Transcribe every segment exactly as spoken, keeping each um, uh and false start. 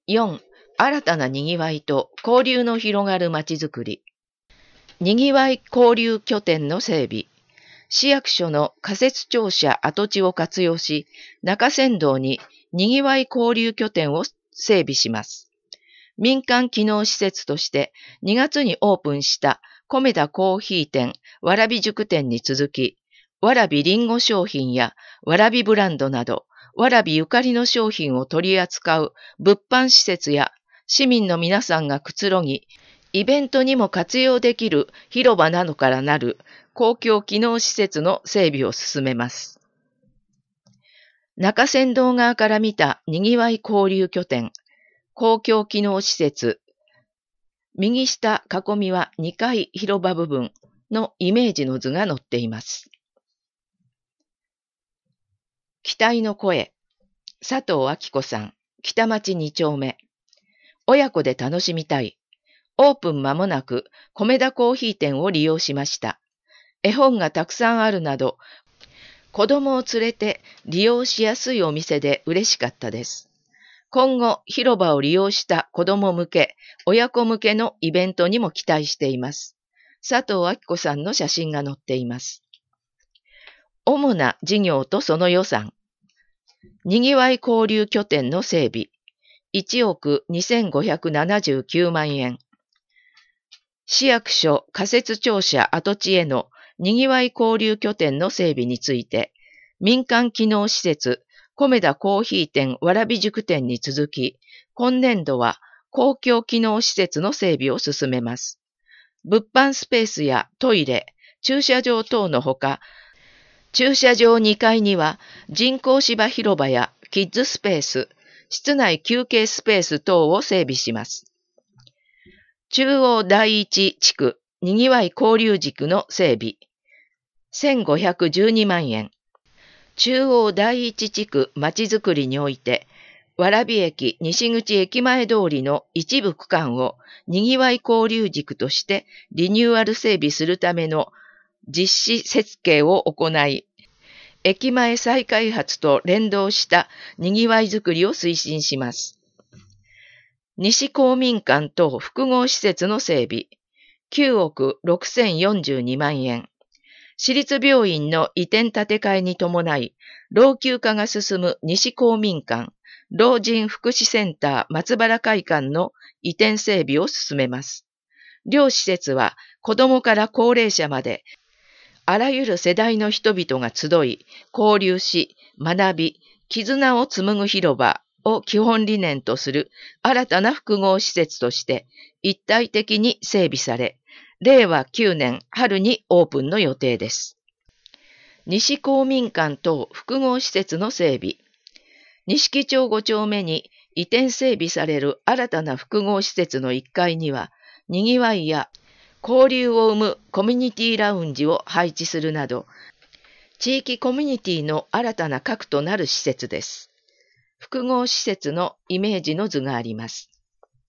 よん、新たなにぎわいと交流の広がるまちづくり。にぎわい交流拠点の整備。市役所の仮設庁舎跡地を活用し、中山道ににぎわい交流拠点を整備します。民間機能施設としてにがつにオープンした米田コーヒー店、わらび塾店に続き、わらびりんご商品やわらびブランドなど、わらびゆかりの商品を取り扱う物販施設や市民の皆さんがくつろぎ、イベントにも活用できる広場などからなる公共機能施設の整備を進めます。中山道側から見たにぎわい交流拠点、公共機能施設、右下囲みはにかい広場部分のイメージの図が載っています。期待の声、佐藤明子さん、北町に丁目。親子で楽しみたい。オープン間もなく、米田コーヒー店を利用しました。絵本がたくさんあるなど、子供を連れて利用しやすいお店で嬉しかったです。今後、広場を利用した子供向け、親子向けのイベントにも期待しています。佐藤明子さんの写真が載っています。主な事業とその予算。にぎわい交流拠点の整備。いちおくにせんごひゃくななじゅうきゅうまんえん。市役所仮設庁舎跡地へのにぎわい交流拠点の整備について、民間機能施設、米田コーヒー店わらび塾店に続き、今年度は公共機能施設の整備を進めます。物販スペースやトイレ、駐車場等のほか、駐車場にかいには人工芝広場やキッズスペース、室内休憩スペース等を整備します。中央第一地区にぎわい交流軸の整備。せんごひゃくじゅうにまんえん。中央第一地区まちづくりにおいて、蕨駅西口駅前通りの一部区間をにぎわい交流軸としてリニューアル整備するための実施設計を行い、駅前再開発と連動したにぎわいづくりを推進します。西公民館等複合施設の整備、きゅうおくろくせんよんじゅうにまんえん。市立病院の移転建て替えに伴い、老朽化が進む西公民館、老人福祉センター松原会館の移転整備を進めます。両施設は子どもから高齢者まで、あらゆる世代の人々が集い、交流し、学び、絆を紡ぐ広場を基本理念とする新たな複合施設として一体的に整備され、れいわきゅうねん春にオープンの予定です。西公民館等複合施設の整備。錦町ご丁目に移転整備される新たな複合施設のいっかいには、にぎわいや交流を生むコミュニティラウンジを配置するなど、地域コミュニティの新たな核となる施設です。複合施設のイメージの図があります。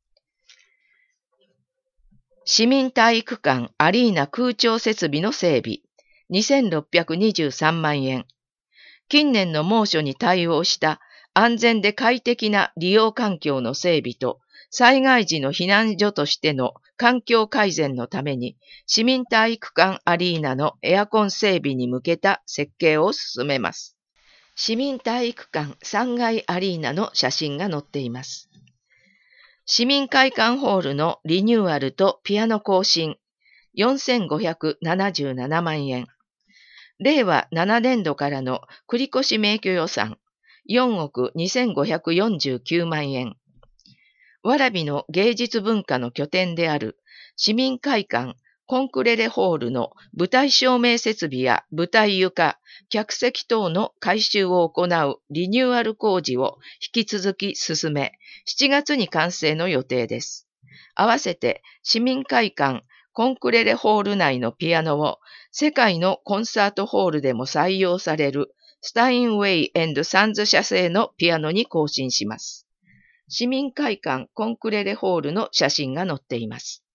市民体育館アリーナ空調設備の整備、にせんろっぴゃくにじゅうさんまんえん。近年の猛暑に対応した安全で快適な利用環境の整備と、災害時の避難所としての環境改善のために、市民体育館アリーナのエアコン整備に向けた設計を進めます。市民体育館さんがいアリーナの写真が載っています。市民会館ホールのリニューアルとピアノ更新、よんせんごひゃくななじゅうななまんえん。れいわななねんどからの繰越免許予算、よんおくにせんごひゃくよんじゅうきゅうまんえん。蕨の芸術文化の拠点である市民会館コンクレレホールの舞台照明設備や舞台床、客席等の改修を行うリニューアル工事を引き続き進め、しちがつに完成の予定です。合わせて市民会館コンクレレホール内のピアノを世界のコンサートホールでも採用されるスタインウェイ&サンズ社製のピアノに更新します。市民会館コンクレレホールの写真が載っています。